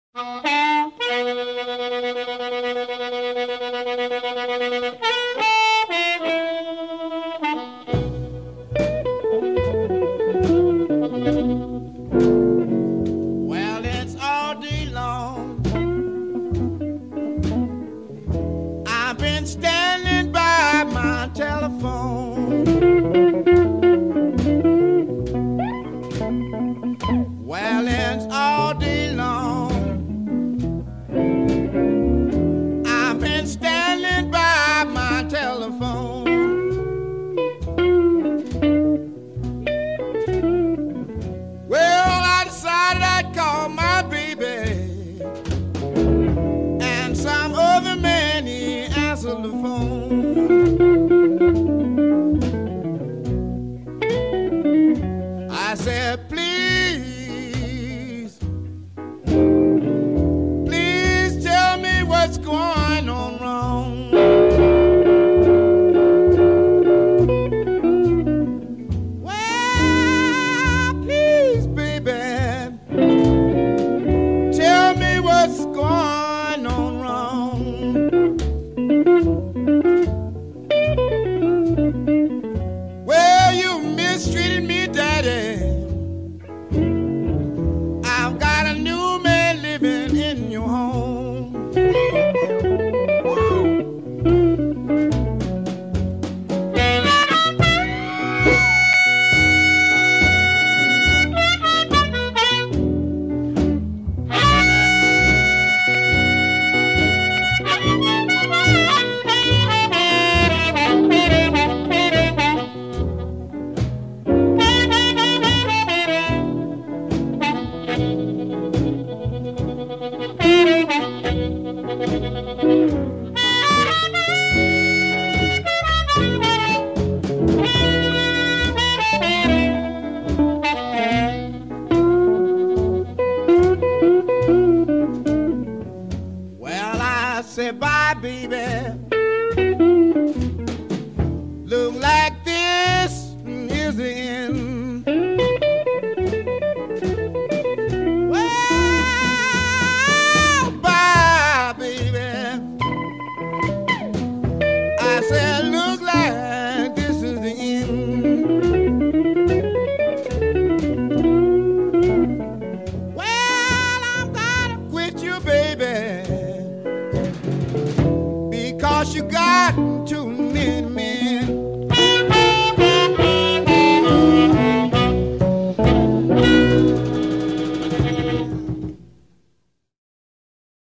Well, it's all day long. I've been standing by my telephone. Well, it's all day long. I've been standing by my telephone. Well, I decided I'd call my baby, and some other man, he answered the phone. I said, please tell me what's going on wrong. Well, please, baby, tell me what's going on wrong. Well, you mistreated me, Daddy. I've got a new man living in your home. Well, I said, bye, baby. Look like this is the end. Well, bye, baby. I said, look like this is the end. Well, I'm gonna quit you, baby, because you got too many